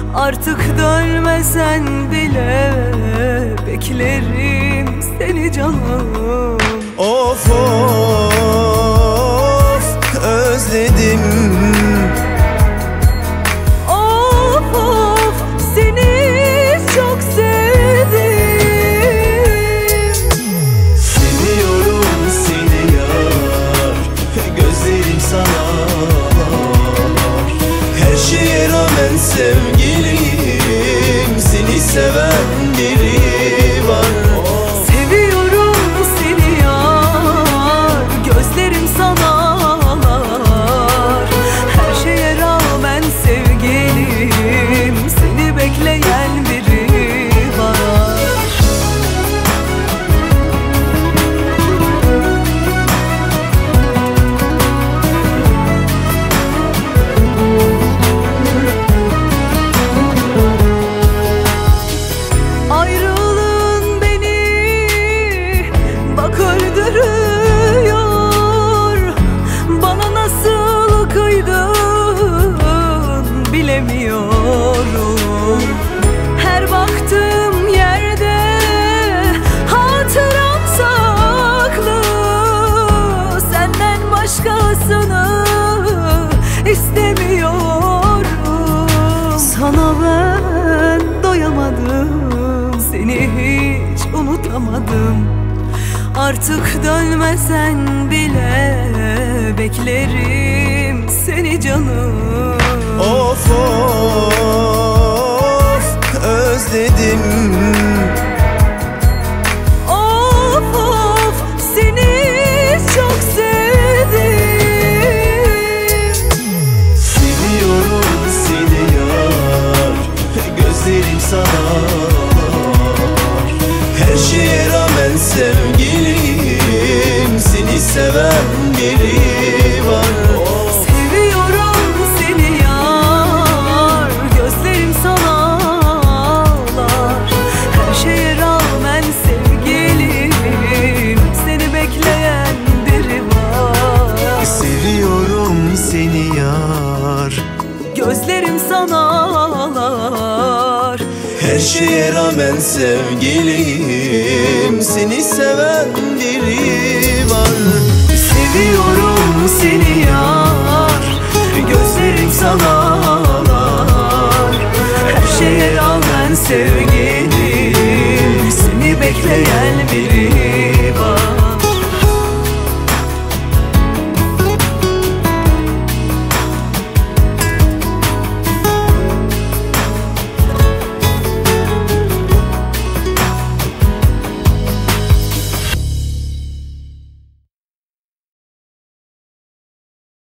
Artık dönmesen bile beklerim seni canım. Of of özledim. Of of seni çok sevdim. Seviyorum seni yar, gözlerim sana var. Her şeye rağmen sevgilim, seni seven biri var. Seviyorum seni yar, gözlerim sana ağlar. Her şeye rağmen sevgilim, seni bekleyen biri var. Ayrılığın beni bak öldürüyor. Bana nasıl kıydın bilemiyorum. Her baktığım yerde hatıram saklı. Senden başkasını istemiyorum. Sana ben doyamadım, seni hiç unutamadım. Artık dönmesen bile beklerim seni canım. Of of özledim. Of of seni çok sevdim. Seviyorum seni yar, gözlerim sana var. Her şeye rağmen sevgilim, seni seven biri var. Seviyorum seni yar, gözlerim sana ağlar. Her şeye rağmen sevgilim, seni bekleyen biri var. Seviyorum seni yar, Gözlerim sana ağlar. her şeye rağmen sevgilim, seni seven biri var. Seviyorum seni yar, gözlerim sana ağlar. Her şeye rağmen sevgilim, seni bekleyen